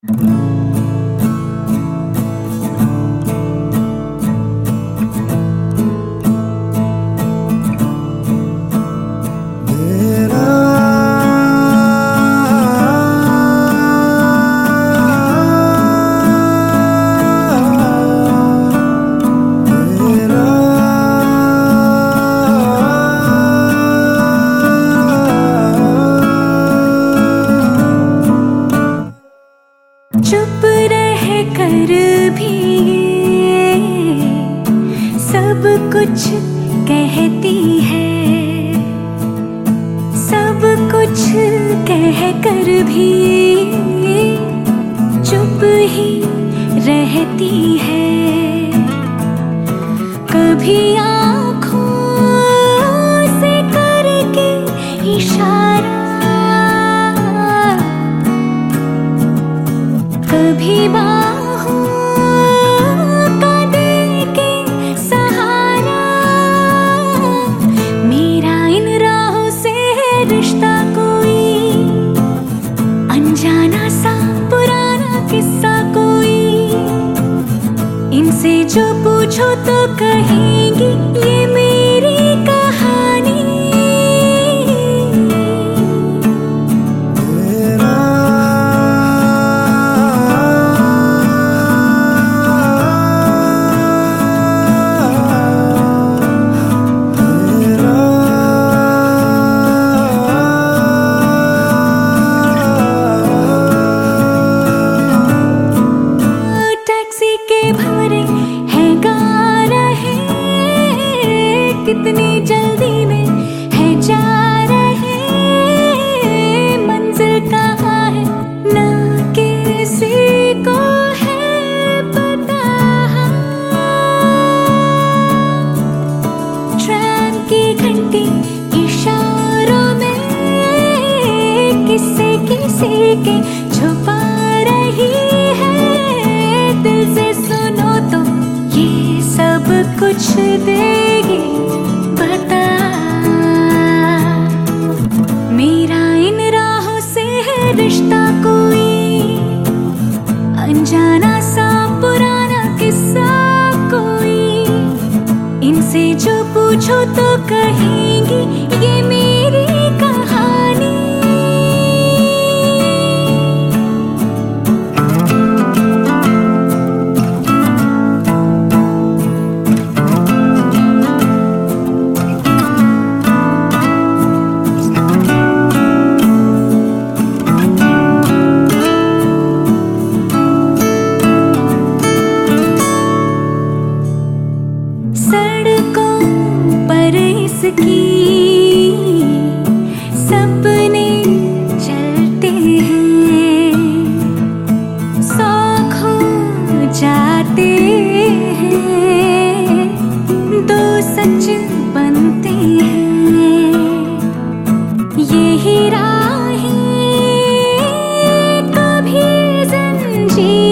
चुप रह कर भी सब कुछ कहती है, सब कुछ कह कर भी चुप ही रहती है। कभी आँखों से करके इशारा, कभी बाहों का दे के सहारा। मेरा इन राहों से है रिश्ता कोई अनजाना सा पुराना किस्सा कोई। इनसे जो पूछो तो कहेंगी ये मेरी कहानी। टैक्सी के भंवरे है गा रहे, कितनी जल्दी में है जा रहे। मंजिल कहाँ है ना किसी को है पता। ट्रैम की घंटी इशारों में किसी किसी के छुपा रही है। दिल से सुनो तो ये सब कुछ देगी बता। मेरा इन राहों से है रिश्ता कोई अनजाना सा पुराना किस्सा कोई। इनसे जो पूछो तो कहेंगी ये मेरी कहानी। सड़कों पर इसकी सपने चलते हैं, सौ खो जाते हैं, दो सच बनते हैं। यही राहें कभी जंजीर